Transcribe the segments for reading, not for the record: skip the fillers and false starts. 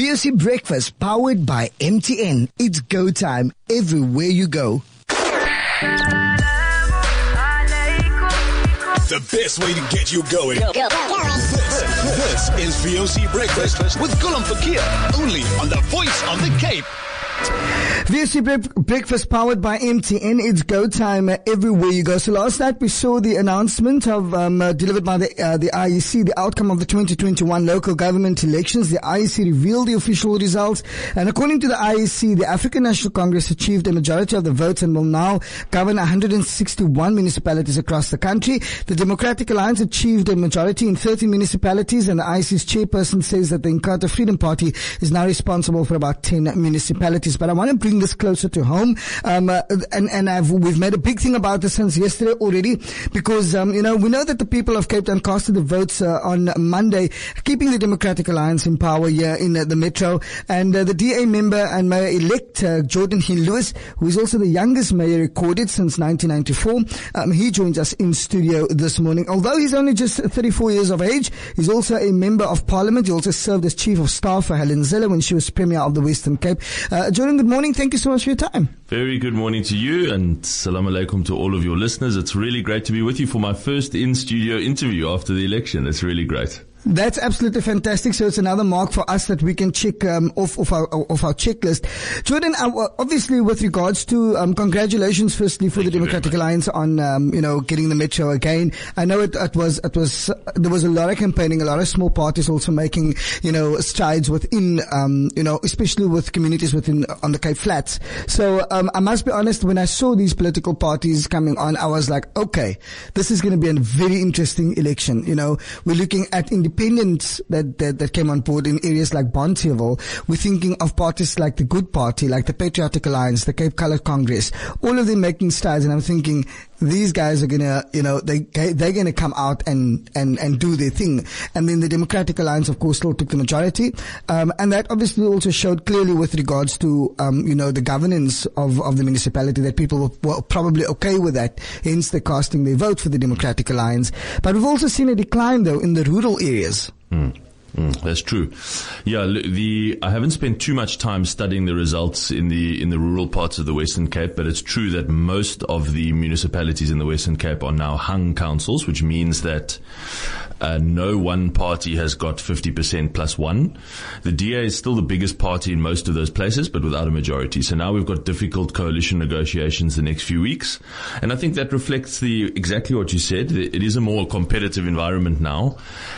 VOC Breakfast powered by MTN. It's go time everywhere you go. The best way to get you going. This is VOC Breakfast with Gulam Fakir, only on the Voice of the Cape. VOC Breakfast powered by MTN. It's go time everywhere you go. So last night we saw the announcement of delivered by the IEC, the outcome of the 2021 local government elections. The IEC revealed the official results, and according to the IEC, the African National Congress achieved a majority of the votes and will now govern 161 municipalities across the country. The Democratic Alliance achieved a majority in 13 municipalities, and the IEC's chairperson says that the Inkatha Freedom Party is now responsible for about 10 municipalities. But I want to bring this closer to home, we've made a big thing about this since yesterday already, because we know that the people of Cape Town casted the votes on Monday, keeping the Democratic Alliance in power here in the Metro, and the DA member and mayor-elect Jordan Hill-Lewis, who is also the youngest mayor recorded since 1994, he joins us in studio this morning. Although he's only just 34 years of age, he's also a member of Parliament. He also served as Chief of Staff for Helen Zille when she was Premier of the Western Cape. Jordan, good morning. Thank you so much for your time. Very good morning to you, and salam alaikum to all of your listeners. It's really great to be with you for my first in-studio interview after the election. It's really great. That's absolutely fantastic. So it's another mark for us that we can check off our checklist. Jordan, obviously, with regards to congratulations, firstly, for the Democratic Alliance on getting the Metro again. I know there was a lot of campaigning, a lot of small parties also making strides within especially with communities on the Cape Flats. So I must be honest, when I saw these political parties coming on, I was like, okay, this is going to be a very interesting election. We're looking at independents that came on board in areas like Bonteheuwel. We're thinking of parties like the Good Party, like the Patriotic Alliance, the Cape Coloured Congress, all of them making strides, and I'm thinking these guys are gonna, they're gonna come out and do their thing. And then the Democratic Alliance, of course, still took the majority. And that obviously also showed clearly with regards to, the governance of the municipality, that people were probably okay with that. Hence they're casting their vote for the Democratic Alliance. But we've also seen a decline though in the rural areas. That's true. Yeah, I haven't spent too much time studying the results in the rural parts of the Western Cape, but it's true that most of the municipalities in the Western Cape are now hung councils, which means that no one party has got 50% plus one. The DA is still the biggest party in most of those places, but without a majority. So now we've got difficult coalition negotiations the next few weeks. And I think that reflects exactly what you said. It is a more competitive environment now.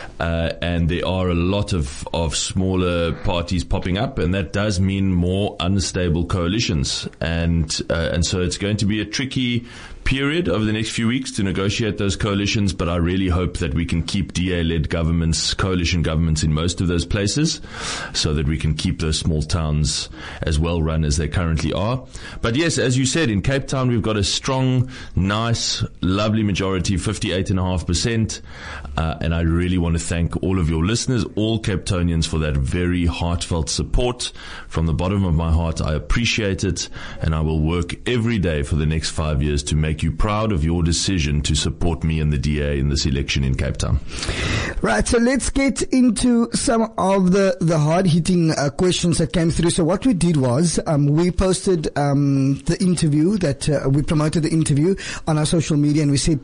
And there are a lot of smaller parties popping up, and that does mean more unstable coalitions. And so it's going to be a tricky period over the next few weeks to negotiate those coalitions, but I really hope that we can keep DA-led governments, coalition governments in most of those places, so that we can keep those small towns as well run as they currently are. But yes, as you said, in Cape Town we've got a strong, nice, lovely majority, 58.5%, and I really want to thank all of your listeners, all Cape Townians, for that very heartfelt support. From the bottom of my heart, I appreciate it, and I will work every day for the next 5 years to make you proud of your decision to support me and the DA in this election in Cape Town. Right, so let's get into some of the hard-hitting questions that came through. So what we did was we posted the interview that we promoted the interview on our social media, and we said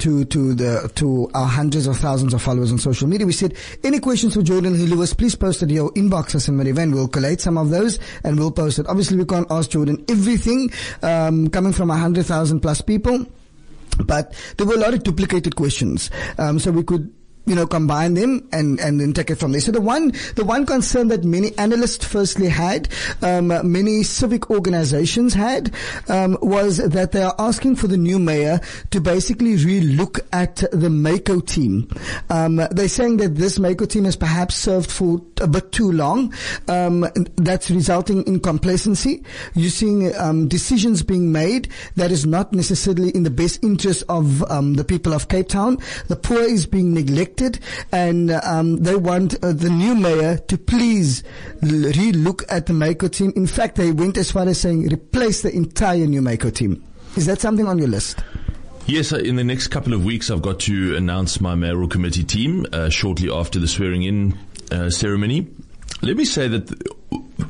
to our hundreds of thousands of followers on social media, we said, any questions for Jordan Hill-Lewis, please post it in your inbox as a event. We'll collate some of those and we'll post it. Obviously, we can't ask Jordan everything coming from 100,000 plus people. But there were a lot of duplicated questions. So we could combine them and then take it from there. So the one concern that many analysts firstly had, many civic organizations had, was that they are asking for the new mayor to basically re-look at the Mako team. They're saying that this Mako team has perhaps served for a bit too long. That's resulting in complacency. You're seeing decisions being made that is not necessarily in the best interest of the people of Cape Town. The poor is being neglected. And they want the new mayor to please re-look at the Mako team. In fact, they went as far as saying replace the entire new Mako team. Is that something on your list? Yes, in the next couple of weeks, I've got to announce my mayoral committee team shortly after the swearing-in ceremony. Let me say that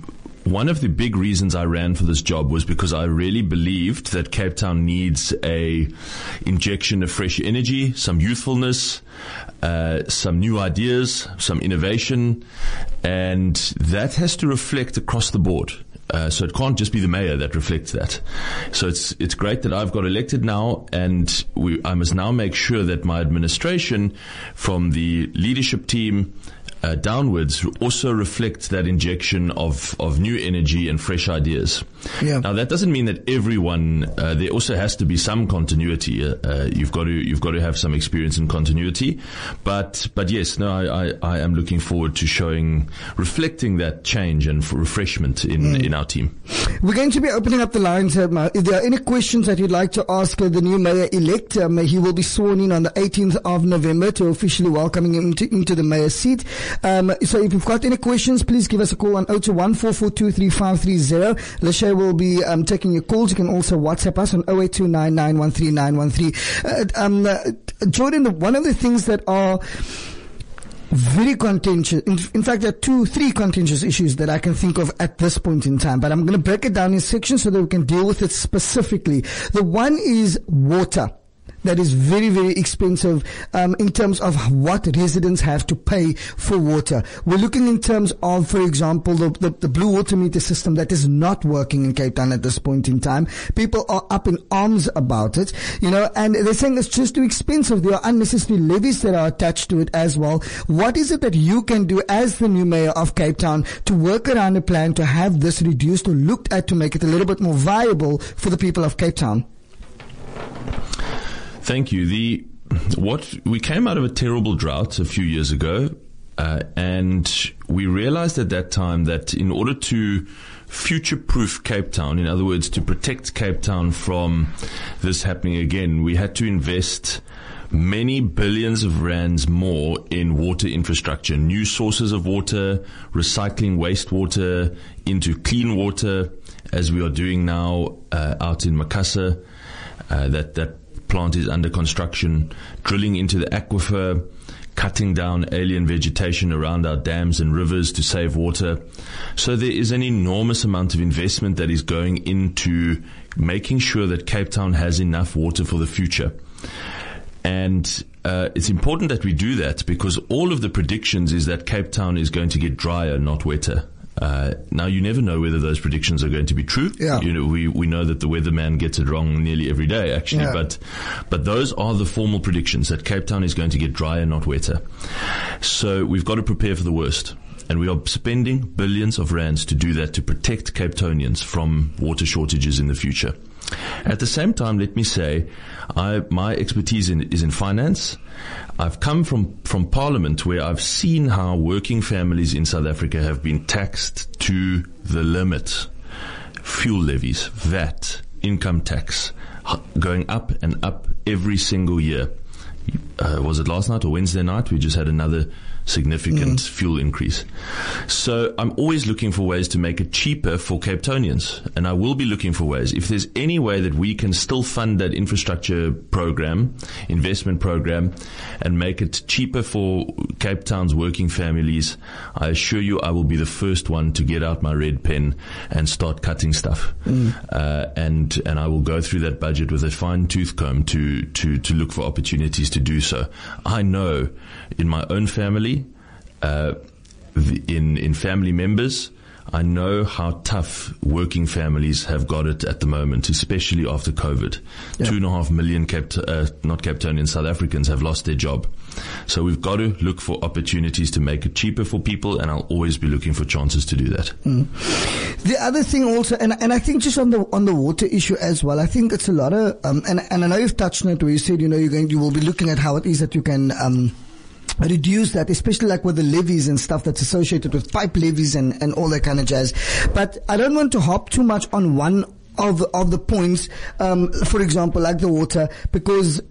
one of the big reasons I ran for this job was because I really believed that Cape Town needs a injection of fresh energy, some youthfulness, some new ideas, some innovation, and that has to reflect across the board. So it can't just be the mayor that reflects that. So it's great that I've got elected now, and I must now make sure that my administration, from the leadership team downwards, also reflects that injection of new energy and fresh ideas. Yeah. Now that doesn't mean that everyone. There also has to be some continuity. You've got to have some experience in continuity. But yes, no, I am looking forward to reflecting that change and refreshment in our team. We're going to be opening up the lines. If there are any questions that you'd like to ask the new mayor-elect, he will be sworn in on the 18th of November to officially welcoming him into the mayor's seat. So if you've got any questions, please give us a call on 021-442-3530. Lachey will be taking your calls. You can also WhatsApp us on 0829913913. Jordan, one of the things that are very contentious, in fact, there are 3 contentious issues that I can think of at this point in time, but I'm going to break it down in sections so that we can deal with it specifically. The one is water. That is very, very expensive in terms of what residents have to pay for water. We're looking in terms of, for example, the blue water meter system that is not working in Cape Town at this point in time. People are up in arms about it, and they're saying it's just too expensive. There are unnecessary levies that are attached to it as well. What is it that you can do as the new mayor of Cape Town to work around a plan to have this reduced or looked at to make it a little bit more viable for the people of Cape Town? Thank you. We came out of a terrible drought a few years ago, and we realized at that time that in order to future-proof Cape Town, in other words, to protect Cape Town from this happening again, we had to invest many billions of rands more in water infrastructure, new sources of water, recycling wastewater into clean water, as we are doing now out in Makassar. That plant is under construction, drilling into the aquifer, cutting down alien vegetation around our dams and rivers to save water. So there is an enormous amount of investment that is going into making sure that Cape Town has enough water for the future. And it's important that we do that because all of the predictions is that Cape Town is going to get drier, not wetter. Now you never know whether those predictions are going to be true. Yeah. We know that the weatherman gets it wrong nearly every day, actually. Yeah. But those are the formal predictions that Cape Town is going to get drier, not wetter. So we've got to prepare for the worst. And we are spending billions of rands to do that, to protect Cape Townians from water shortages in the future. At the same time, let me say, my expertise is in finance. I've come from Parliament where I've seen how working families in South Africa have been taxed to the limit. Fuel levies, VAT, income tax, going up and up every single year. Was it last night or Wednesday night? We just had another significant fuel increase. So I'm always looking for ways to make it cheaper for Cape Townians, and I will be looking for ways. If there's any way that we can still fund that infrastructure program, investment program, and make it cheaper for Cape Town's working families, I assure you I will be the first one to get out my red pen and start cutting stuff. And I will go through that budget with a fine-tooth comb to look for opportunities to do so. I know in my own family, in family members, I know how tough working families have got it at the moment, especially after COVID. Yeah. 2.5 million not Cape Townian, South Africans have lost their job. So we've got to look for opportunities to make it cheaper for people, and I'll always be looking for chances to do that. The other thing also, and I think just on the water issue as well, I think it's a lot of, and I know you've touched on it where you said, you will be looking at how it is that you can, reduce that, especially like with the levies and stuff that's associated with pipe levies and all that kind of jazz. But I don't want to hop too much on one of the points, for example, like the water, because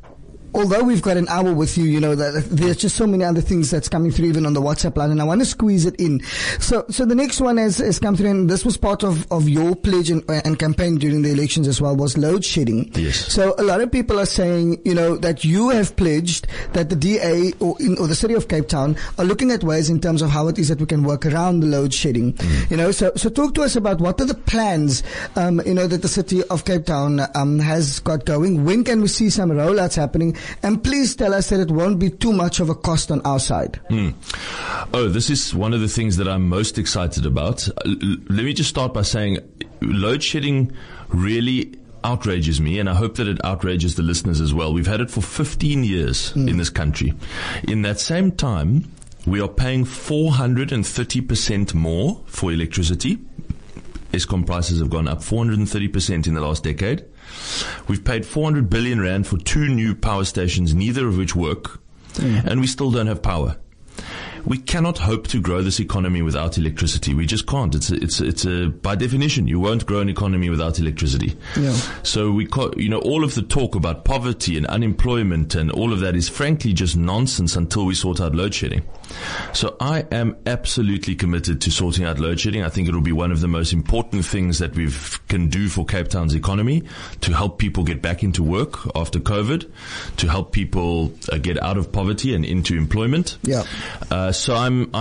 although we've got an hour with you, you know, that there's just so many other things that's coming through even on the WhatsApp line, and I want to squeeze it in. So the next one has come through, and this was part of your pledge and campaign during the elections as well, was load shedding. Yes. So a lot of people are saying, you know, that you have pledged that the DA or the city of Cape Town are looking at ways in terms of how it is that we can work around the load shedding. You know, so talk to us about what are the plans, you know, that the city of Cape Town has got going. When can we see some rollouts happening? And please tell us that it won't be too much of a cost on our side. Oh, this is one of the things that I'm most excited about. Let me just start by saying load shedding really outrages me, and I hope that it outrages the listeners as well. We've had it for 15 years in this country. In that same time, we are paying 430% more for electricity. Eskom prices have gone up 430% in the last decade. We've paid 400 billion rand for 2 new power stations, neither of which work, and we still don't have power. We cannot hope to grow this economy without electricity. We just can't. It's by definition, you won't grow an economy without electricity. Yeah. So all of the talk about poverty and unemployment and all of that is frankly just nonsense until we sort out load shedding. So I am absolutely committed to sorting out load shedding. I think it will be one of the most important things that we can do for Cape Town's economy, to help people get back into work after COVID, to help people get out of poverty and into employment. Yeah. So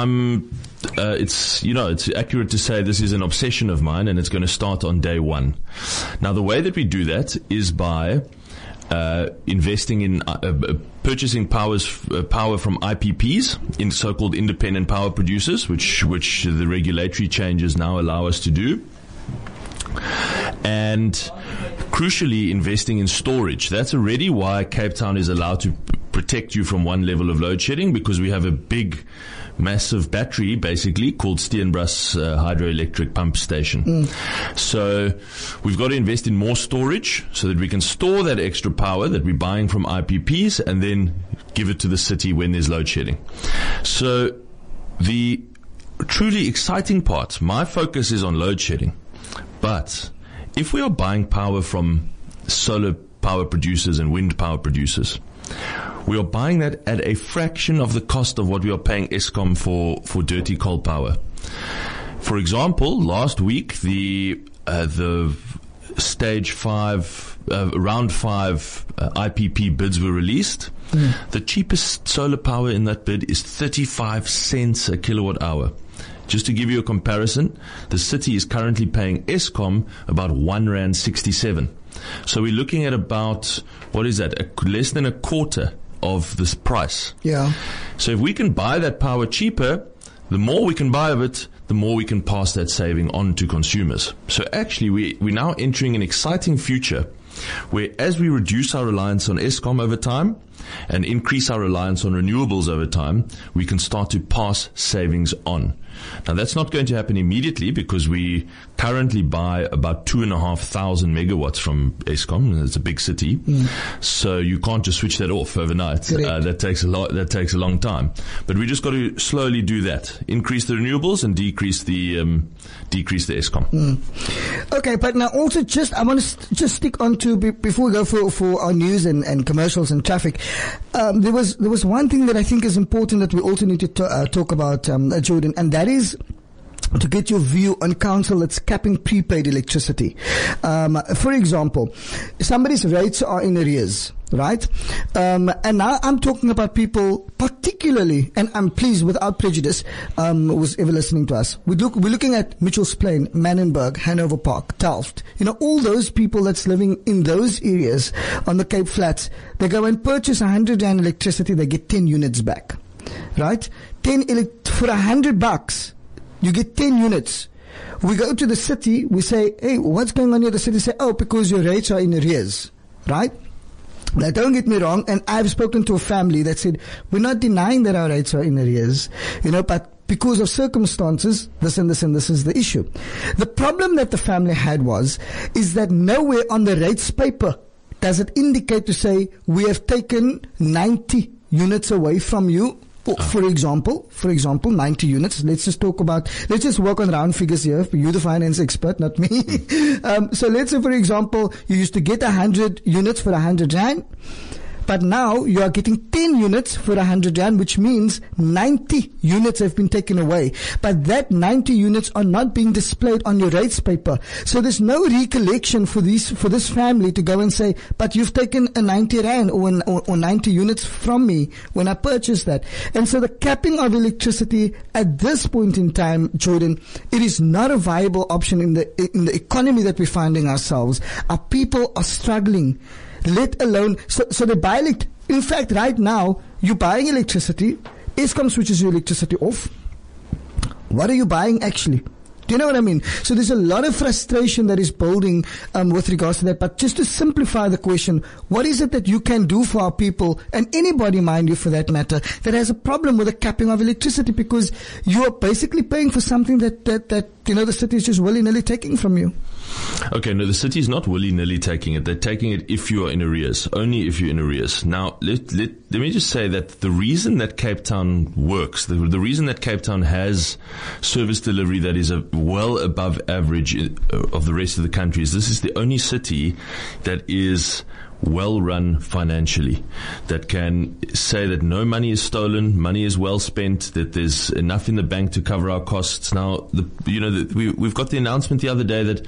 it's accurate to say this is an obsession of mine, and it's going to start on day one. Now, the way that we do that is by investing in purchasing power from IPPs, in so-called independent power producers, which the regulatory changes now allow us to do. And crucially, investing in storage. That's already why Cape Town is allowed to protect you from one level of load shedding, because we have a big, massive battery, basically, called Steenbras hydroelectric pump station. So we've got to invest in more storage so that we can store that extra power that we're buying from IPPs and then give it to the city when there's load shedding. So the truly exciting part, my focus is on load shedding. But if we are buying power from solar power producers and wind power producers, we are buying that at a fraction of the cost of what we are paying Eskom for dirty coal power. For example, last week the stage 5 round 5 IPP bids were released. The cheapest solar power in that bid is 35 cents a kilowatt hour. Just to give you a comparison, the city is currently paying Eskom about R1.67. So we're looking at about, what is that, less than a quarter of this price. Yeah. So if we can buy that power cheaper, the more we can buy of it, the more we can pass that saving on to consumers. So actually, we're now entering an exciting future where, as we reduce our reliance on Eskom over time and increase our reliance on renewables over time, we can start to pass savings on. Now, that's not going to happen immediately, because we currently buy about 2,500 megawatts from Eskom. It's a big city. So you can't just switch that off overnight. That takes a long time. But we just got to slowly do that. Increase the renewables and decrease the Eskom. Okay, but now also I want to just stick on to, before we go for our news and commercials and traffic, there was one thing that I think is important that we also need to talk about, Jordan, and that is to get your view on council that's capping prepaid electricity. For example, somebody's rates are in arrears, right? And now I'm talking about people particularly, and I'm pleased without prejudice, who's ever listening to us. We're looking at Mitchell's Plain, Manenberg, Hanover Park, Delft. You know, all those people that's living in those areas on the Cape Flats, they go and purchase 100 rand electricity, they get 10 units back, right? For $100, you get 10 units. We go to the city, we say, hey, what's going on here? The city say, oh, because your rates are in arrears, right? Now, don't get me wrong, and I've spoken to a family that said, we're not denying that our rates are in arrears, but because of circumstances, this and this and this is the issue. The problem that the family had is that nowhere on the rates paper does it indicate to say, we have taken 90 units away from you. For example, 90 units. Let's just work on round figures here. You're the finance expert, not me. So let's say, for example, you used to get 100 units for 100 rand, But now you are getting 10 units for 100 rand, which means 90 units have been taken away. But that 90 units are not being displayed on your rates paper. So there's no recollection for this family to go and say, but you've taken a 90 rand or 90 units from me when I purchased that. And so the capping of electricity at this point in time, Jordan, it is not a viable option in the economy that we're finding ourselves. Our people are struggling, let alone, so they buy in fact, right now, you're buying electricity, Eskom switches your electricity off. What are you buying actually? Do you know what I mean? So there's a lot of frustration that is building with regards to that. But just to simplify the question, what is it that you can do for our people, and anybody, mind you, for that matter, that has a problem with the capping of electricity, because you are basically paying for something that the city is just willy-nilly taking from you? Okay, no, the city is not willy-nilly taking it. They're taking it if you are in arrears, only if you're in arrears. Now, let me just say that the reason that Cape Town works, the reason that Cape Town has service delivery that is well above average of the rest of the country is this is the only city that is well run financially, that can say that no money is stolen, money is well spent, that there's enough in the bank to cover our costs. Now, we've got the announcement the other day that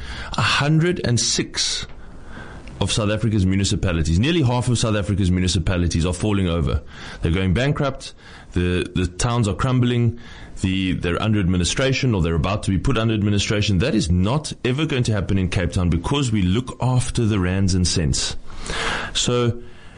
106 of South Africa's municipalities, nearly half of South Africa's municipalities, are falling over. They're going bankrupt. The towns are crumbling. They're under administration, or they're about to be put under administration. That is not ever going to happen in Cape Town, because we look after the rands and cents. So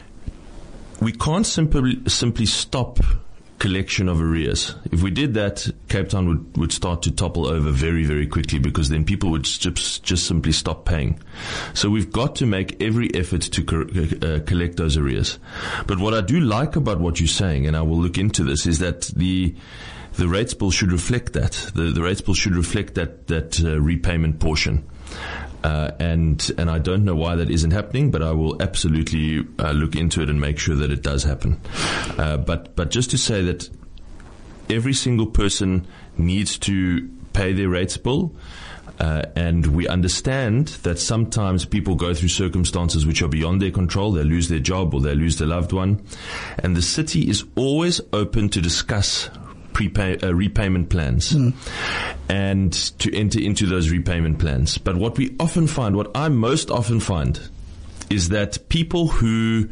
we can't simply stop collection of arrears. If we did that, Cape Town would start to topple over very, very quickly, because then people would just simply stop paying. So we've got to make every effort to collect those arrears. But what I do like about what you're saying, and I will look into this, is that the rates bill should reflect that. The rates bill should reflect that repayment portion. And I don't know why that isn't happening, but I will absolutely look into it and make sure that it does happen. But just to say that every single person needs to pay their rates bill, and we understand that sometimes people go through circumstances which are beyond their control. They lose their job or they lose their loved one, and the city is always open to discuss repayment plans and to enter into those repayment plans. But what I most often find is that people who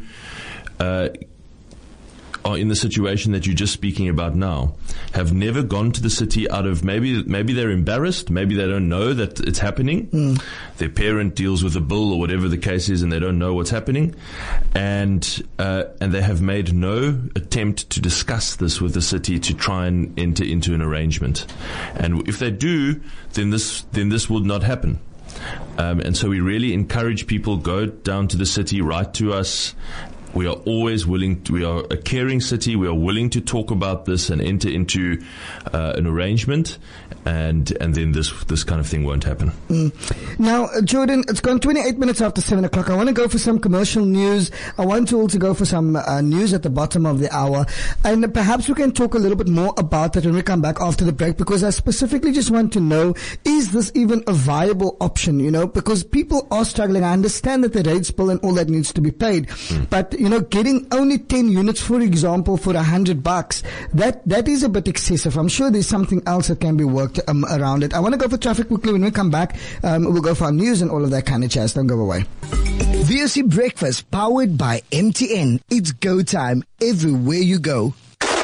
are in the situation that you're just speaking about now have never gone to the city out of maybe they're embarrassed, maybe they don't know that it's happening. Their parent deals with a bill or whatever the case is, and they don't know what's happening, and they have made no attempt to discuss this with the city to try and enter into an arrangement. And if they do, then this will not happen. And so we really encourage people, go down to the city, write to us. We are always willing we are a caring city. We are willing to talk about this and enter into an arrangement, and then this kind of thing won't happen. Now, Jordan, it's gone 28 minutes after 7 o'clock. I want to go for some commercial news. I want to also go for some news at the bottom of the hour. And perhaps we can talk a little bit more about that when we come back after the break, because I specifically just want to know, is this even a viable option? Because people are struggling. I understand that the rates bill and all that needs to be paid. But, getting only 10 units, for example, for $100, that is a bit excessive. I'm sure there's something else that can be worked around it. I want to go for traffic quickly. When we come back, we'll go for our news and all of that kind of jazz. Don't go away. VOC Breakfast, powered by MTN. It's go time everywhere you go.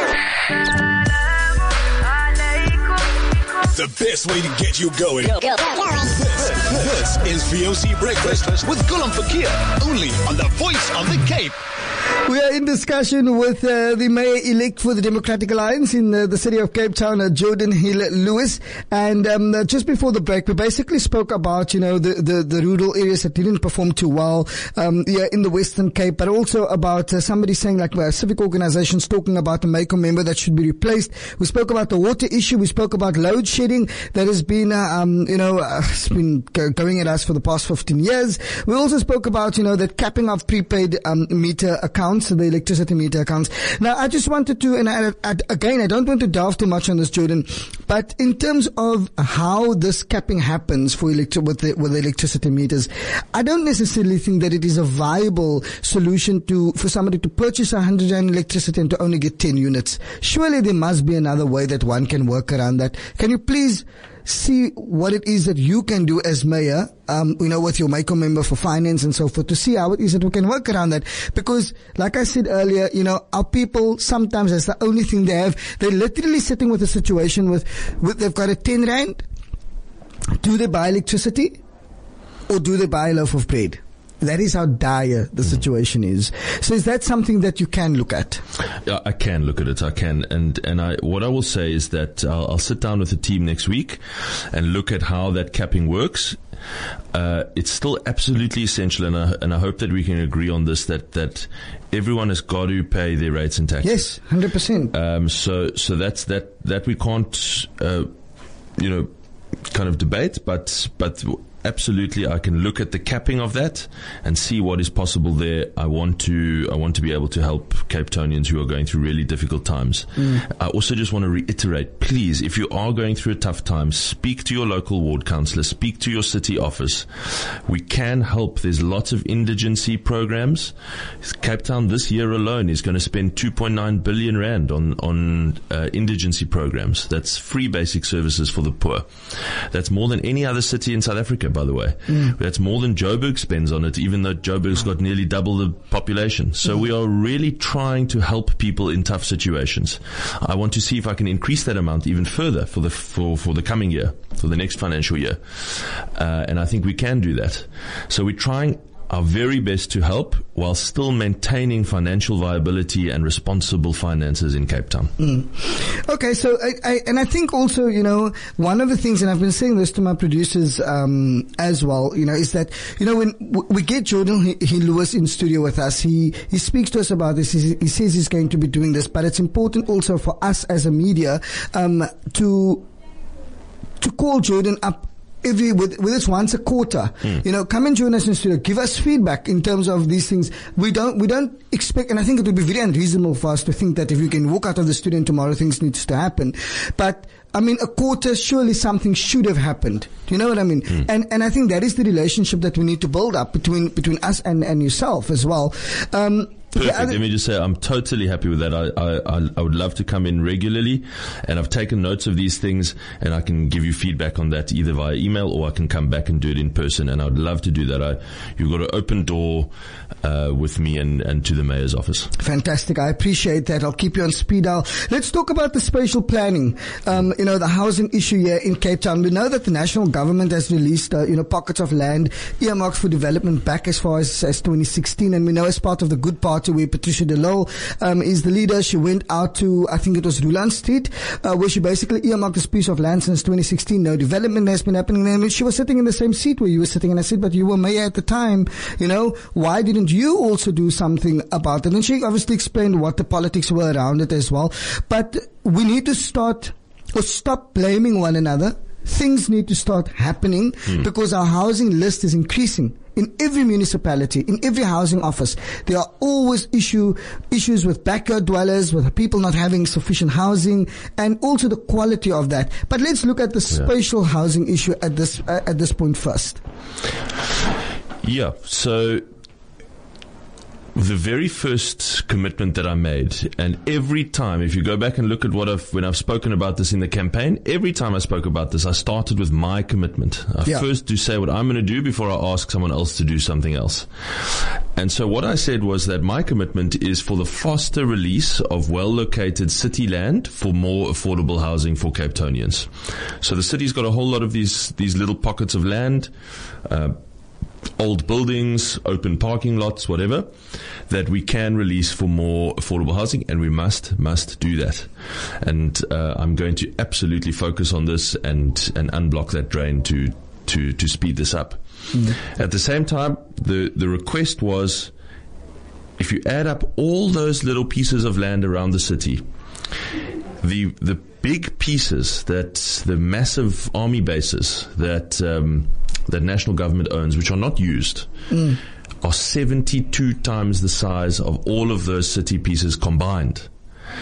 The best way to get you going. This is VOC Breakfast with Gulam Fakir, only on the Voice of the Cape. We are in discussion with the Mayor-elect for the Democratic Alliance in the city of Cape Town, Jordan Hill-Lewis. And just before the break, we basically spoke about, the rural areas that didn't perform too well in the Western Cape, but also about somebody saying, civic organizations talking about a MACO member that should be replaced. We spoke about the water issue. We spoke about load shedding that has been, it's been going at us for the past 15 years. We also spoke about, the capping of prepaid meter accounts, the electricity meter accounts. Now, I just wanted to, and again, I don't want to delve too much on this, Jordan, But in terms of how this capping happens for with the electricity meters, I don't necessarily think that it is a viable solution for somebody to purchase 100 rand electricity and to only get 10 units. Surely there must be another way that one can work around that. Can you please see what it is that you can do as mayor, with your MACO member for finance and so forth, to see how it is that we can work around that. Because, like I said earlier, our people, sometimes that's the only thing they have. They're literally sitting with a situation with they've got a 10 rand. Do they buy electricity or do they buy a loaf of bread? That is how dire the situation is. So is that something that you can look at? Yeah, I can look at it. I can. And what I will say is that I'll sit down with the team next week and look at how that capping works. It's still absolutely essential, and I hope that we can agree on this, that everyone has got to pay their rates and taxes. Yes, 100%. So that's that we can't, kind of debate, but absolutely, I can look at the capping of that and see what is possible there. I want to be able to help Cape Townians who are going through really difficult times. I also just want to reiterate, please, if you are going through a tough time, speak to your local ward councillor, speak to your city office. We can help. There's lots of indigency programs. Cape Town this year alone is going to spend 2.9 billion rand on indigency programs. That's free basic services for the poor. That's more than any other city in South Africa, by the way. That's more than Joburg spends on it, even though Joburg's got nearly double the population. So we are really trying to help people in tough situations. I want to see if I can increase that amount even further for the coming year, for the next financial year. And I think we can do that. So we're trying our very best to help while still maintaining financial viability and responsible finances in Cape Town. Okay, so I think also, one of the things, and I've been saying this to my producers as well, is that, when we get Jordan Lewis in studio with us, he speaks to us about this. He says he's going to be doing this, but it's important also for us as a media to call Jordan up with it's once a quarter, come and join us in studio, give us feedback in terms of these things. We don't expect, and I think it would be very unreasonable for us to think that if you can walk out of the studio and tomorrow things needs to happen. But a quarter, surely something should have happened. Do you know what I mean? And I think that is the relationship that we need to build up between us and yourself as well. Perfect. Let me just say, I'm totally happy with that. I would love to come in regularly, and I've taken notes of these things, and I can give you feedback on that either via email or I can come back and do it in person, and I'd love to do that. You've got an open door with me and to the mayor's office. Fantastic. I appreciate that. I'll keep you on speed dial. Let's talk about the spatial planning, the housing issue here in Cape Town. We know that the national government has released, pockets of land earmarked for development back as far as 2016, and we know as part of the Good Party, where Patricia de Lille is the leader, she went out to, I think it was Ruland Street, where she basically earmarked this piece of land since 2016. No development has been happening there. I mean, she was sitting in the same seat where you were sitting, and I said, but you were mayor at the time, why didn't you also do something about it? And she obviously explained what the politics were around it as well. But we need to stop blaming one another. Things need to start happening because our housing list is increasing. In every municipality, in every housing office, there are always issues with backyard dwellers, with people not having sufficient housing, and also the quality of that. But let's look at the spatial housing issue at this point first. Yeah. So the very first commitment that I made, and every time, if you go back and look at when I've spoken about this in the campaign, every time I spoke about this, I started with my commitment. I first do say what I'm going to do before I ask someone else to do something else. And so what I said was that my commitment is for the faster release of well-located city land for more affordable housing for Cape Townians. So the city's got a whole lot of these little pockets of land, old buildings, open parking lots, whatever, that we can release for more affordable housing, and we must do that. And I'm going to absolutely focus on this and unblock that drain to speed this up. At the same time, the request was, if you add up all those little pieces of land around the city, the big pieces, that the massive army bases that national government owns, which are not used, are 72 times the size of all of those city pieces combined.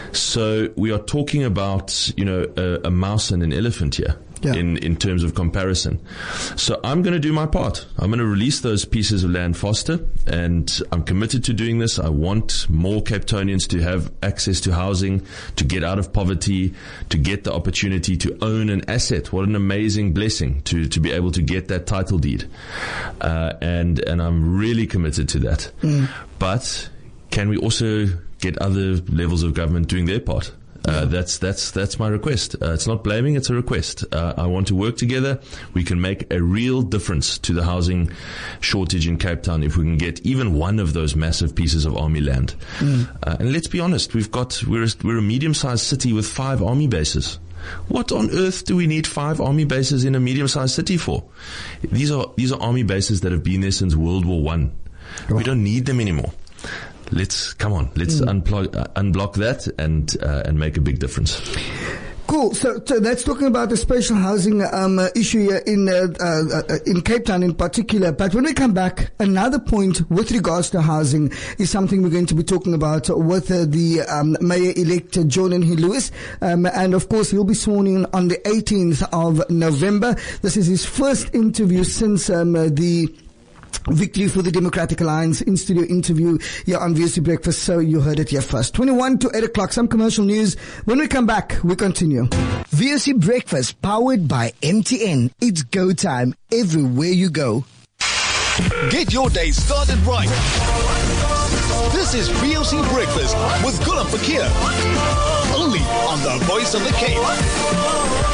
So we are talking about, a mouse and an elephant here. Yeah. In terms of comparison. So I'm going to do my part. I'm going to release those pieces of land faster, and I'm committed to doing this. I want more Cape Townians to have access to housing, to get out of poverty, to get the opportunity to own an asset. What an amazing blessing to be able to get that title deed. And I'm really committed to that. But can we also get other levels of government doing their part? That's my request. It's not blaming, it's a request. I want to work together. We can make a real difference to the housing shortage in Cape Town if we can get even one of those massive pieces of army land. And let's be honest, we're a medium-sized city with 5 army bases. What on earth do we need 5 army bases in a medium-sized city for? These are army bases that have been there since World War I. We don't need them anymore. Let's unblock that and make a big difference. Cool. So that's talking about the spatial housing issue here in Cape Town in particular. But when we come back, another point with regards to housing is something we're going to be talking about with the Mayor-elect Jordan Lewis. And of course, he'll be sworn in on the 18th of November. This is his first interview since the Victory for the Democratic Alliance in-studio interview here on VOC Breakfast, so you heard it here first. 21 to 8 o'clock, some commercial news. When we come back, we continue. VOC Breakfast, powered by MTN. It's go time everywhere you go. Get your day started right. This is VOC Breakfast with Gulam Fakir. Only on the Voice of the Cape.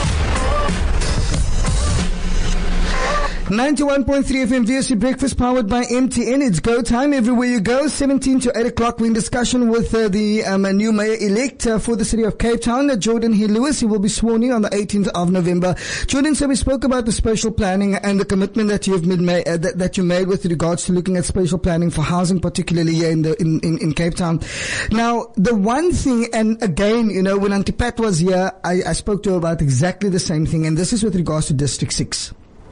91.3 FM VOC Breakfast, powered by MTN. It's go time everywhere you go. 17 to 8 o'clock. We're in discussion with the new mayor-elect for the city of Cape Town, Jordan Lewis. He will be sworn in on the 18th of November. Jordan, so we spoke about the spatial planning and the commitment that you've made, that you made with regards to looking at spatial planning for housing, particularly here in Cape Town. Now, the one thing, and again, when Antipat was here, I spoke to her about exactly the same thing, and this is with regards to District 6.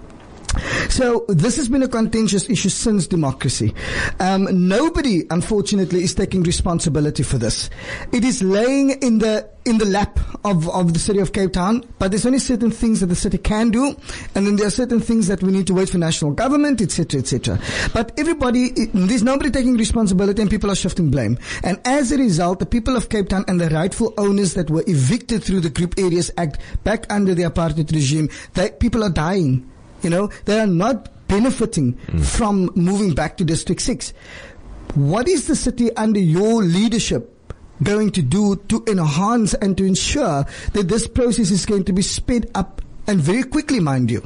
So this has been a contentious issue since democracy. Nobody, unfortunately, is taking responsibility for this. It is laying in the lap of the city of Cape Town, but there's only certain things that the city can do, and then there are certain things that we need to wait for national government, etc., etc. But there's nobody taking responsibility, and people are shifting blame. And as a result, the people of Cape Town and the rightful owners that were evicted through the Group Areas Act back under the apartheid regime, people are dying. They are not benefiting from moving back to District 6. What is the city under your leadership going to do to enhance and to ensure that this process is going to be sped up and very quickly, mind you?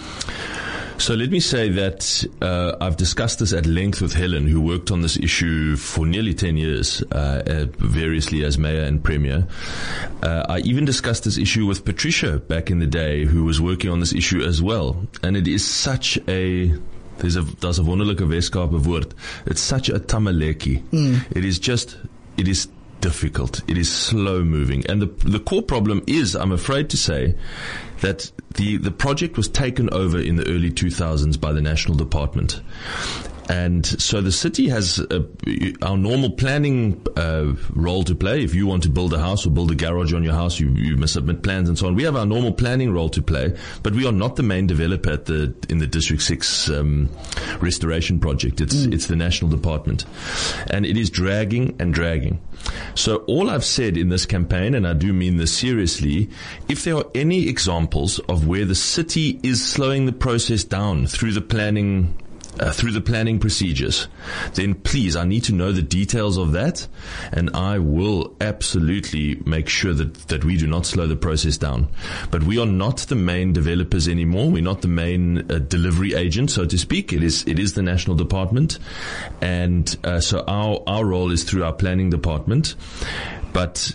So let me say that I've discussed this at length with Helen, who worked on this issue for nearly 10 years, variously as mayor and premier. I even discussed this issue with Patricia back in the day, who was working on this issue as well. And it is such a... Daar's 'n wonderlike Weskaapse woord. It's such a tamaleki. It is difficult. It is slow moving. And the core problem is, I'm afraid to say, that the project was taken over in the early 2000s by the National Department. And so the city has our normal planning role to play. If you want to build a house or build a garage on your house, you must submit plans and so on. We have our normal planning role to play, but we are not the main developer in the District 6 restoration project. It's the National Department, and it is dragging and dragging. So all I've said in this campaign, and I do mean this seriously, if there are any examples of where the city is slowing the process down through the planning procedures, then please, I need to know the details of that, and I will absolutely make sure that we do not slow the process down. But we are not the main developers anymore. We're not the main delivery agent, so to speak. It is the National Department, and so our role is through our planning department. But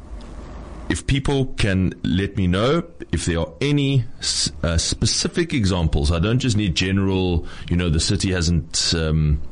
if people can let me know if there are any specific examples. I don't just need general, the city hasn't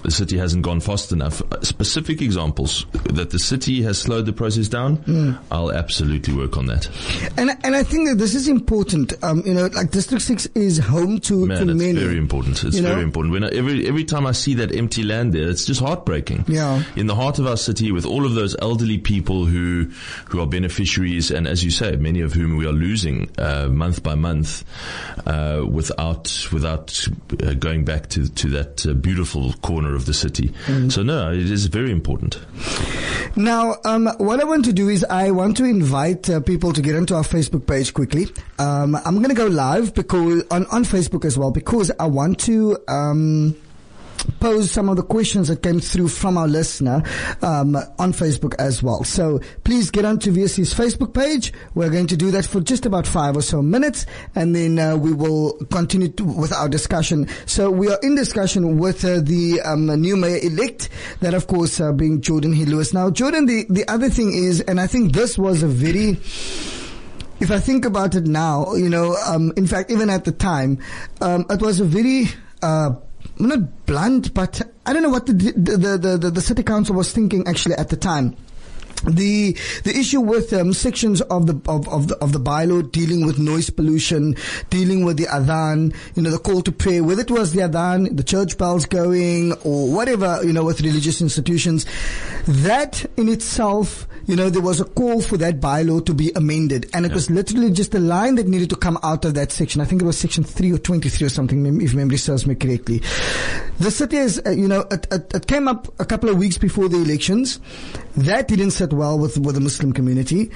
the city hasn't gone fast enough. Specific examples that the city has slowed the process down, I'll absolutely work on that. And I think that this is important. Like District 6 is home to many. It's very important. It's very important. When every time I see that empty land there, it's just heartbreaking. Yeah. In the heart of our city, with all of those elderly people who are beneficiaries, and as you say, many of whom we are losing month by month, without going back to that beautiful corner of the city. So no, it is very important. Now, what I want to do is I want to invite people to get onto our Facebook page quickly. I'm going to go live because on Facebook as well, because I want to pose some of the questions that came through from our listener on Facebook as well. So please get onto VSC's Facebook page. We're going to do that for just about 5 or so minutes, and then we will continue with our discussion. So we are in discussion with the new mayor-elect, that of course being Jordan Hill-Lewis. Now, Jordan, the other thing is, and I think this was a very... If I think about it now, in fact, even at the time, it was a very... not blunt, but I don't know what the city council was thinking actually at the time. The issue with sections of the bylaw dealing with noise pollution, dealing with the adhan, the call to pray, whether it was the adhan, the church bells going, or whatever, with religious institutions, that in itself, there was a call for that bylaw to be amended, and it was literally just a line that needed to come out of that section. I think it was section 3 or 23 or something, if memory serves me correctly. The city has, it came up a couple of weeks before the elections. That didn't sit well with the Muslim community.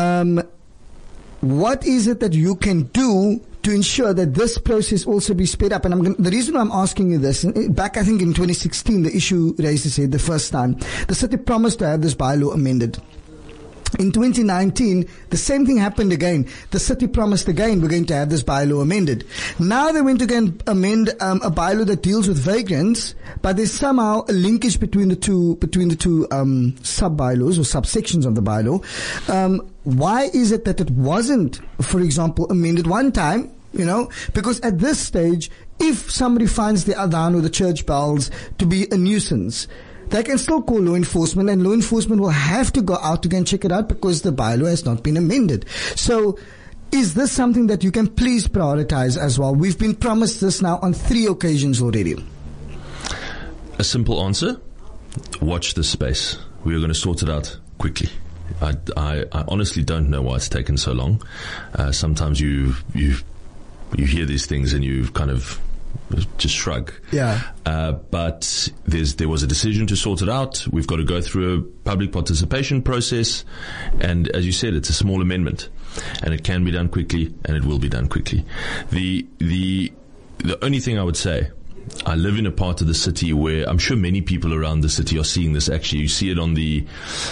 What is it that you can do to ensure that this process also be sped up? And the reason why I'm asking you this, back I think in 2016, the issue raised its head the first time. The city promised to have this bylaw amended. In 2019, the same thing happened again. The city promised again, we're going to have this bylaw amended. Now they went to amend a bylaw that deals with vagrants, but there's somehow a linkage between the two sub-bylaws or subsections of the bylaw. Why is it that it wasn't, for example, amended one time? Because at this stage, if somebody finds the adhan or the church bells to be a nuisance, they can still call law enforcement, and law enforcement will have to go out to go and check it out because the bylaw has not been amended. So is this something that you can please prioritize as well? We've been promised this now on 3 occasions already. A simple answer: watch this space. We are going to sort it out quickly. I honestly don't know why it's taken so long. Sometimes you hear these things and you kind of just shrug. Yeah. But there was a decision to sort it out. We've got to go through a public participation process, and as you said, it's a small amendment, and it can be done quickly, and it will be done quickly. The only thing I would say, I live in a part of the city where I'm sure many people around the city are seeing this. Actually, you see it on the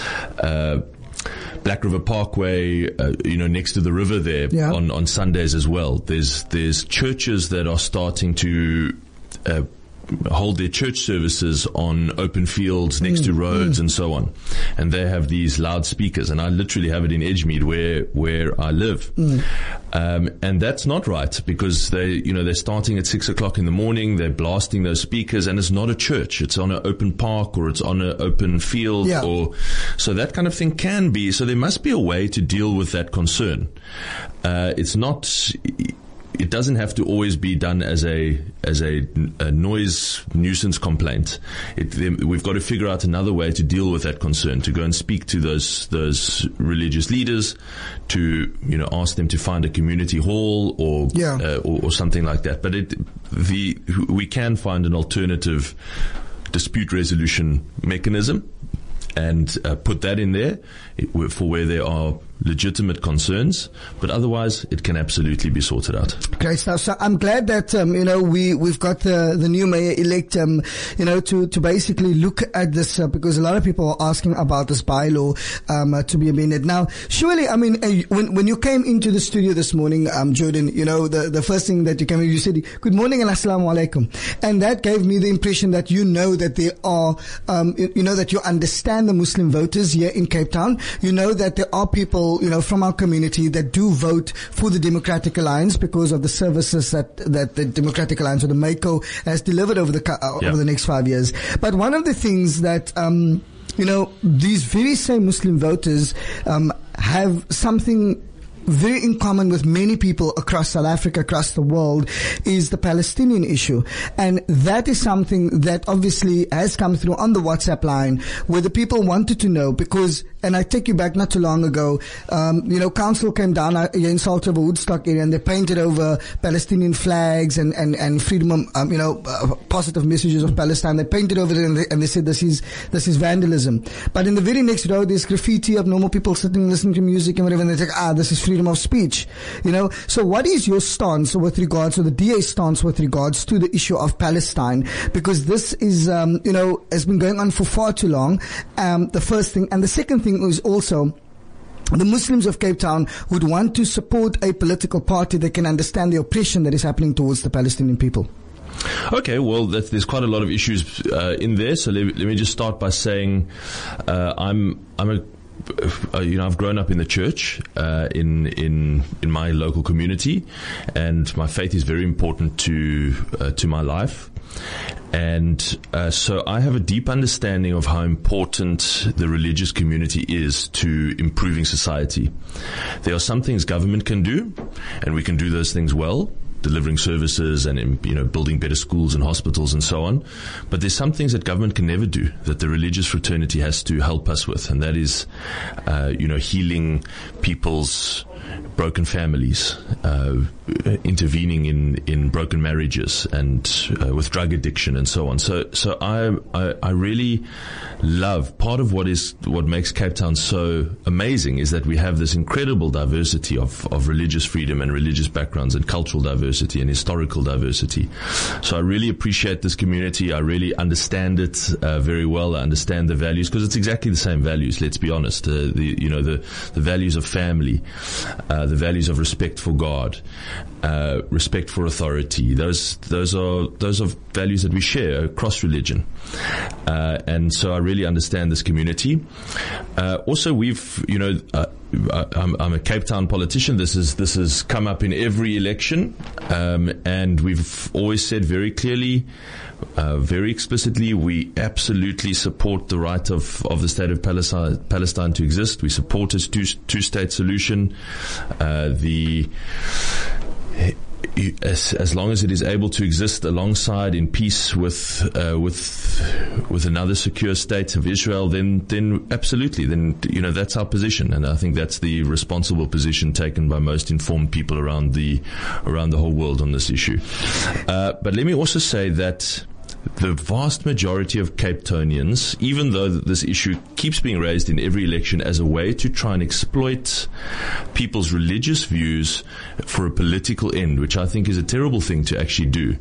Black River Parkway, next to the river there, on Sundays as well. There's churches that are starting to hold their church services on open fields next to roads and so on, and they have these loudspeakers, and I literally have it in Edgemead where I live, and that's not right, because they're starting at 6 o'clock in the morning, they're blasting those speakers, and it's not a church, it's on an open park or it's on an open field, or so that kind of thing can be. So there must be a way to deal with that concern. It doesn't have to always be done as a noise nuisance complaint. We've got to figure out another way to deal with that concern, to go and speak to those religious leaders, to ask them to find a community hall or something like that. But we can find an alternative dispute resolution mechanism and put that in there for where there are legitimate concerns, but otherwise it can absolutely be sorted out. Great stuff. So I'm glad that we've got the new mayor-elect to basically look at this because a lot of people are asking about this bylaw to be amended. Now, surely, I mean, when you came into the studio this morning, Jordan, the first thing that you said, "Good morning and assalamu alaikum," and that gave me the impression that that there are that you understand the Muslim voters here in Cape Town. That there are people people, from our community that do vote for the Democratic Alliance because of the services that the Democratic Alliance or the MACO has delivered over the next 5 years. But one of the things that, these very same Muslim voters, have something very in common with many people across South Africa, across the world, is the Palestinian issue. And that is something that obviously has come through on the WhatsApp line where the people wanted to know because, and I take you back not too long ago, council came down here in Salt River Woodstock area and they painted over Palestinian flags and freedom, positive messages of Palestine. They painted over it and they said this is vandalism. But in the very next row, there's graffiti of normal people sitting, listening to music and whatever, and they think, this is freedom of speech, So what is your stance with regards to the DA's stance with regards to the issue of Palestine? Because this is, has been going on for far too long. The first thing. And the second thing is also, the Muslims of Cape Town would want to support a political party that can understand the oppression that is happening towards the Palestinian people. Okay, well, there's quite a lot of issues in there. So let me just start by saying I've grown up in the church in my local community, and my faith is very important to my life. And so I have a deep understanding of how important the religious community is to improving society. There are some things government can do, and we can do those things well, delivering services and, building better schools and hospitals and so on. But there's some things that government can never do that the religious fraternity has to help us with. And that is, healing people's broken families, intervening in broken marriages and with drug addiction and so on. So I really love, part of what makes Cape Town so amazing is that we have this incredible diversity of religious freedom and religious backgrounds and cultural diversity and historical diversity. So I really appreciate this community. I really understand it very well. I understand the values because it's exactly the same values. Let's be honest. The values of family, the values of respect for God, respect for authority. Those are values that we share across religion, and so I really understand this community. Also, I'm a Cape Town politician. This has come up in every election, and we've always said very clearly, very explicitly, we absolutely support the right of the state of Palestine to exist. We support a two-state solution. As long as it is able to exist alongside in peace with another secure state of Israel, then absolutely, that's our position, and I think that's the responsible position taken by most informed people around the whole world on this issue. But let me also say that the vast majority of Cape Townians, even though this issue keeps being raised in every election as a way to try and exploit people's religious views for a political end, which I think is a terrible thing to actually do.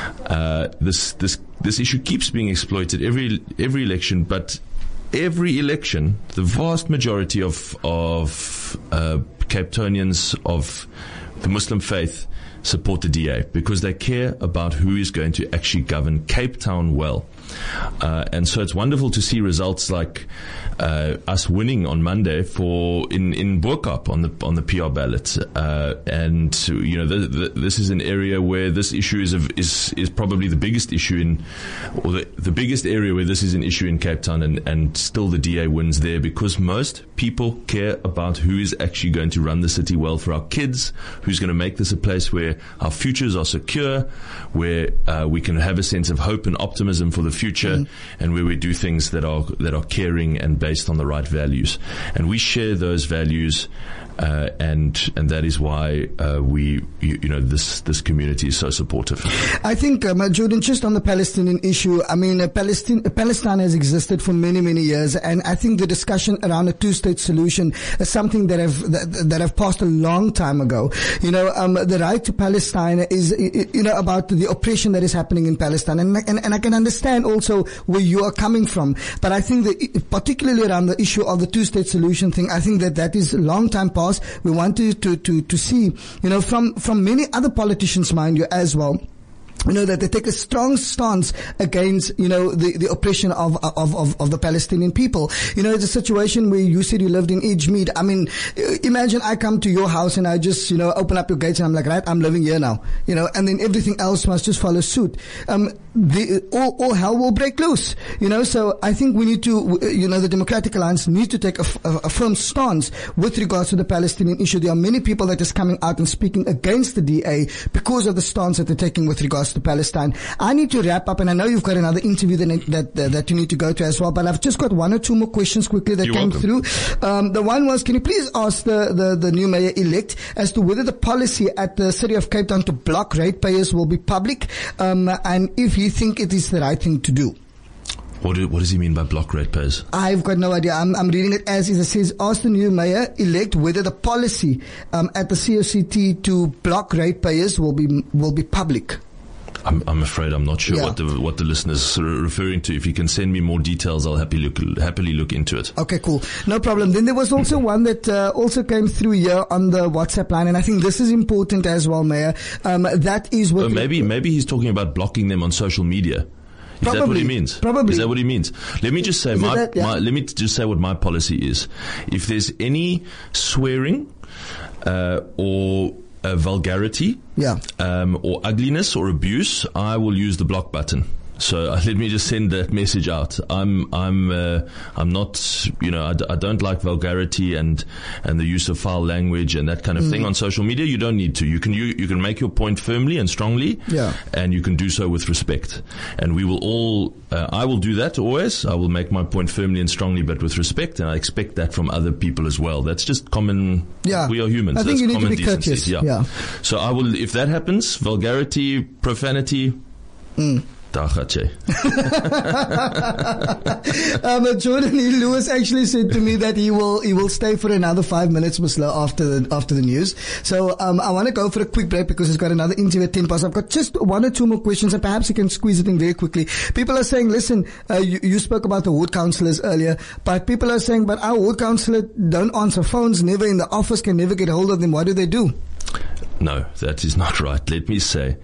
This issue keeps being exploited every election, but every election, the vast majority of Cape Townians of the Muslim faith support the DA because they care about who is going to actually govern Cape Town well. And so it's wonderful to see results like us winning on Monday in Bo-Kaap on the PR ballot. And this is an area where this issue is probably the biggest issue the biggest area where this is an issue in Cape Town, and still the DA wins there because most people care about who is actually going to run the city well for our kids, who's going to make this a place where our futures are secure, where we can have a sense of hope and optimism for the future, and where we do things that are caring and based on the right values. And we share those values, and that is why this community is so supportive. I think, Jordan, just on the Palestinian issue, I mean, Palestine has existed for many, many years, and I think the discussion around a two-state solution is something that have passed a long time ago. The right to Palestine is, about the oppression that is happening in Palestine, and I can understand also where you are coming from, but I think that particularly around the issue of the two-state solution thing, I think that is a long time past. We want to see, from many other politicians, mind you, as well, that they take a strong stance against, the oppression of the Palestinian people. It's a situation where you said you lived in Edgemead. I mean, imagine I come to your house and I just, open up your gates and I'm like, right, I'm living here now, and then everything else must just follow suit. All hell will break loose, so I think we need to, the Democratic Alliance needs to take a firm stance with regards to the Palestinian issue. There are many people that is coming out and speaking against the DA because of the stance that they're taking with regards to Palestine. I need to wrap up, and I know you've got another interview that you need to go to as well, but I've just got one or two more questions quickly that came through. The one was, can you please ask the new mayor-elect as to whether the policy at the City of Cape Town to block ratepayers will be public, and if you think it is the right thing to do? What does he mean by block ratepayers? I've got no idea. I'm reading it as is. It says, ask the new mayor-elect whether the policy at the COCT to block ratepayers will be public. I'm afraid I'm not sure what the listeners are referring to. If you can send me more details, I'll happily look into it. Okay, cool. No problem. Then there was also one that also came through here on the WhatsApp line, and I think this is important as well, Mayor. That is what... Maybe he's talking about blocking them on social media. Is Probably. that what he means? Probably. Is that what he means? Let me just say let me just say what my policy is. If there's any swearing or vulgarity, or ugliness or abuse, I will use the block button. So let me just send that message out. I'm not, I don't like vulgarity and the use of foul language and that kind of thing on social media. You don't need to. You can make your point firmly and strongly, and you can do so with respect. And we will all, I will do that always. I will make my point firmly and strongly, but with respect, and I expect that from other people as well. That's just common. Yeah. We are humans. I think That's you need common to be courteous. Yeah. So I will, if that happens, vulgarity, profanity, Jordan E. Lewis actually said to me that he will stay for another 5 minutes, Musla, after the news. So I want to go for a quick break because he's got another interview at 10 past. I've got just one or two more questions, and perhaps you can squeeze it in very quickly. People are saying, listen, you spoke about the ward councillors earlier, but people are saying, but our ward councillor don't answer phones, never in the office, can never get hold of them. What do they do? No, that is not right. Let me say,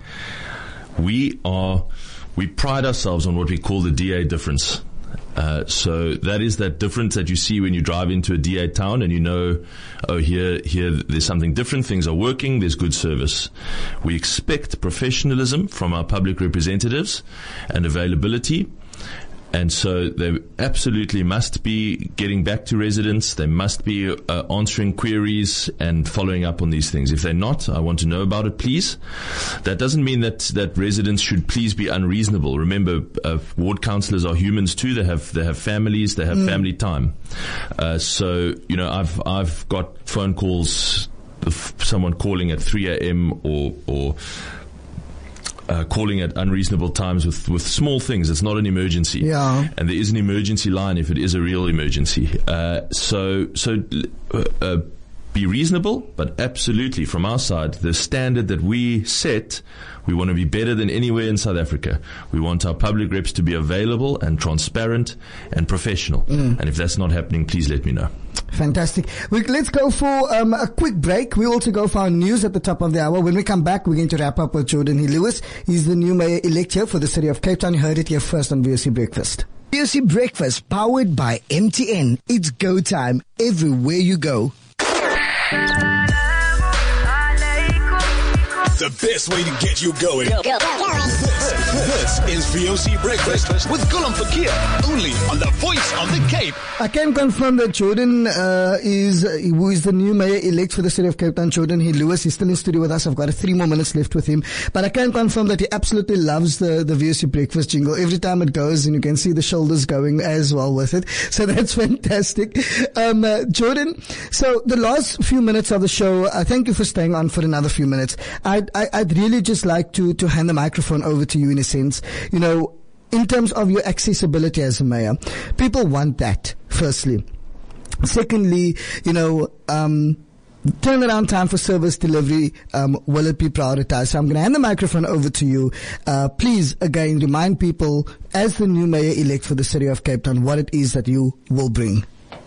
we pride ourselves on what we call the DA difference. So that is that difference that you see when you drive into a DA town and here there's something different, things are working, there's good service. We expect professionalism from our public representatives and availability. And so they absolutely must be getting back to residents. They must be answering queries and following up on these things. If they're not, I want to know about it, please. That doesn't mean that residents should please be unreasonable. Remember, ward councillors are humans too. They have families. They have family time. So I've got phone calls of someone calling at 3 a.m. or calling at unreasonable times with small things. It's not an emergency. Yeah. And there is an emergency line if it is a real emergency. So be reasonable, but absolutely from our side, the standard that we set, we want to be better than anywhere in South Africa. We want our public reps to be available and transparent and professional. And if that's not happening, please let me know. Fantastic. Let's go for a quick break. We also go for our news at the top of the hour. When we come back, we're going to wrap up with Jordan E. Lewis. He's the new mayor-elect here for the City of Cape Town. You heard it here first on VOC Breakfast. VOC Breakfast, powered by MTN. It's go time everywhere you go. The best way to get you going. This is VOC Breakfast with Gulam Fakir, only on the Voice of the Cape. I can confirm that Jordan who is the new mayor-elect for the City of Cape Town, Jordan E. Lewis. He's still in studio with us. I've got 3 more minutes left with him. But I can confirm that he absolutely loves the VOC Breakfast jingle. Every time it goes, and you can see the shoulders going as well with it. So that's fantastic. Jordan, so the last few minutes of the show, thank you for staying on for another few minutes. I'd really just like to hand the microphone over to you in a sense. In terms of your accessibility as a mayor, people want that, firstly. Secondly, turnaround time for service delivery, will it be prioritized? So I'm going to hand the microphone over to you. Please, again, remind people, as the new mayor-elect for the City of Cape Town, what it is that you will bring.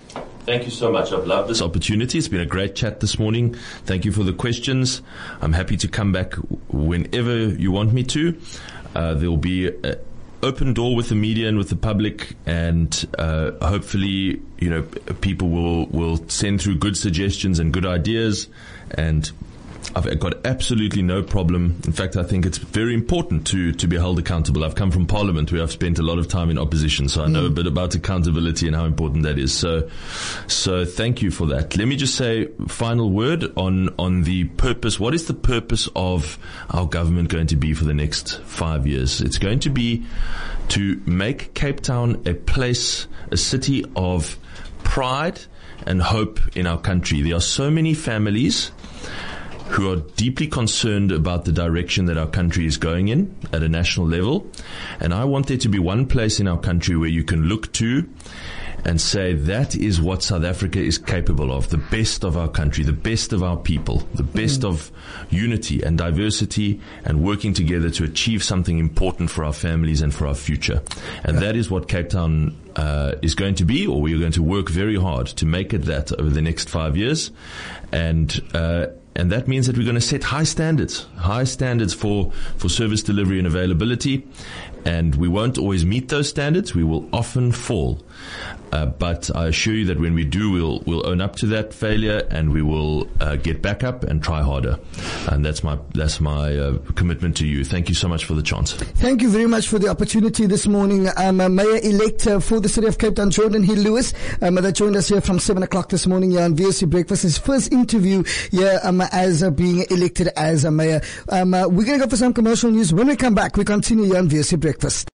Thank you so much. I've loved this opportunity. It's been a great chat this morning. Thank you for the questions. I'm happy to come back whenever you want me to. There will be an open door with the media and with the public, and hopefully, people will send through good suggestions and good ideas, and I've got absolutely no problem. In fact, I think it's very important to be held accountable. I've come from Parliament where I've spent a lot of time in opposition, so I know a bit about accountability and how important that is. So thank you for that. Let me just say final word on the purpose. What is the purpose of our government going to be for the next 5 years? It's going to be to make Cape Town a city of pride and hope in our country. There are so many families who are deeply concerned about the direction that our country is going in at a national level. And I want there to be one place in our country where you can look to and say that is what South Africa is capable of, the best of our country, the best of our people, the best of unity and diversity and working together to achieve something important for our families and for our future. And that is what Cape Town is going to be, or we're going to work very hard to make it that over the next 5 years. And that means that we're going to set high standards for service delivery and availability. And we won't always meet those standards. We will often fall. But I assure you that when we do, we'll own up to that failure and we will get back up and try harder. And that's my commitment to you. Thank you so much for the chance. Thank you very much for the opportunity this morning. Mayor-elect for the city of Cape Town, Jordan Hill-Lewis, that joined us here from 7 o'clock this morning here on VOC Breakfast. His first interview here as being elected as a mayor. We're going to go for some commercial news. When we come back, we continue here on VOC Breakfast.